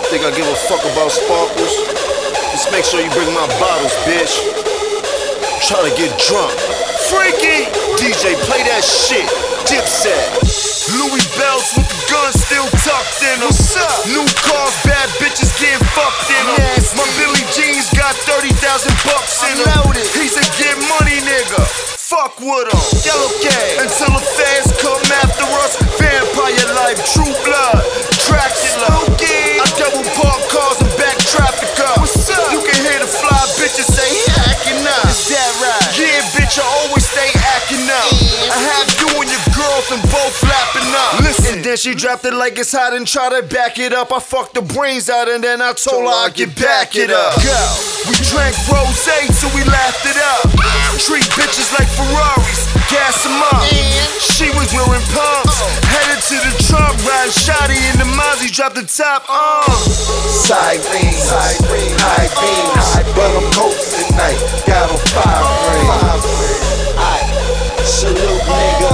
Think I give a fuck about sparkles? Just make sure you bring my bottles, bitch. Tryna get drunk. Freaky! DJ, play that shit. Dipset. Louis belts with the gun still tucked in them. What's up? New cars, bad bitches getting fucked in them. Nasty. My Billy Jeans got 30,000 bucks in them. He's a get money nigga. Fuck with him. Yellow K. Until the fans come after us. Vampire life, true blood. Dracula. I double park cars and back traffic up. What's up? You can hear the fly bitches say he acting up. Is that right? Yeah, bitch, I always stay acting up. I have you and your girlfriend both lapping up. Listen. And then she dropped it like it's hot and tried to back it up. I fucked the brains out and then I told her I'd get back it up. Go. We drank rosé till we laughed it up. Treat bitches like Ferraris, gas them up. She was wearing pumps, headed to the trunk, riding shotty in the Mozzie, drop the top on. Siren, high beam, but I'm cold tonight. Got on 5 rings. Salute, nigga.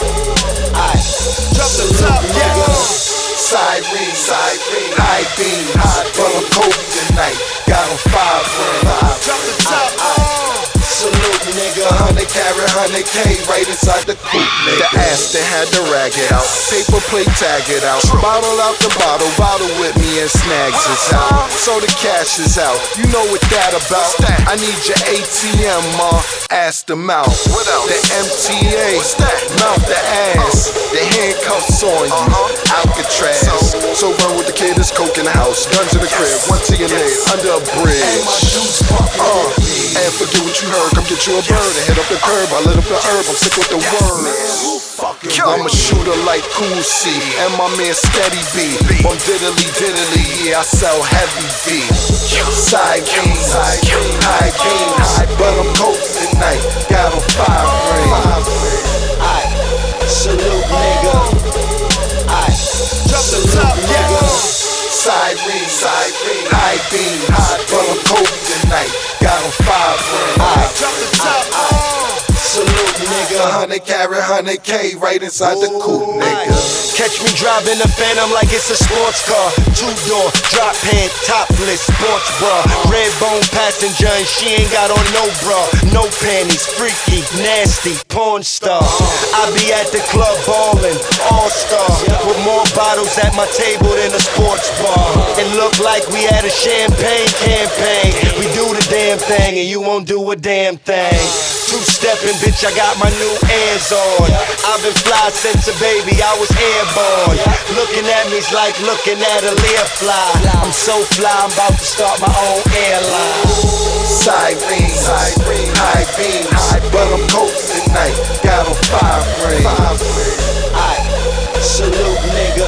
Drop the top, nigga. Siren, high beam, but I'm cold tonight. Got on 5 rings. Drop the top on. Salute, nigga. 100 carat, 100K right inside the coupe, nigga. The Aston had to rag it out. Paper plate, tag it out. Bottle out the bottle, bottle with me and snags is out. So the cash is out. You know what that about? I need your ATM, ma. Ask them out. The MTA, mouth the ass. The handcuffs on you. Alcatraz. So run with the kid, there's coke in the house. Guns in the crib, one to your leg, under a bridge. And forget what you heard, come get you a bird and hit up the curb. I lit up the herb, I'm sick with the words. I'm a shooter like Cool C, and my man Steady B. I'm diddly, yeah, I sell heavy V. Side beam, high beam, but I'm cold tonight. Got on 5 rings. Salute, nigga. Drop the top, nigga. Side beam, high beam, but I'm cold tonight. Got on 5 rings. Drop the top on. Salute, nigga. 100 carat, 100K right inside the coupe, nigga. Catch me driving a Phantom like it's a sports car. 2-door, drop head, topless, sports bra. Red bone passenger and she ain't got on no bra. No panties, freaky, nasty, porn star. I be at the club ballin', all-star. With more bottles at my table than a sports bar. It look like we had a champagne campaign. We do the damn thing and you won't do a damn thing. Two-stepping, bitch, I got my new Airs on. I've been fly since a baby, I was airborne. Looking at me's like looking at a Lear fly. I'm so fly, I'm about to start my own airline. Side beam, high beam, but I'm cold tonight. Got on 5 rings. Salute, nigga.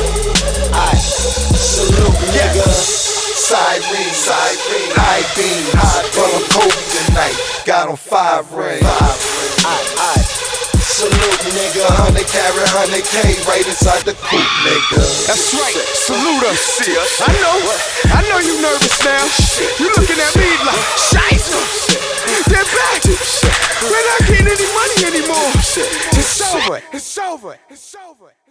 Salute, nigga. Side beam, high beam, but I'm cold tonight. Got on 5 rings. Salute, nigga. 100 carat, 100K right inside the coupe, nigga. That's right, salute us. I know you nervous now. You looking at me like, Shiesty, they're back. We're not getting any money anymore. It's over.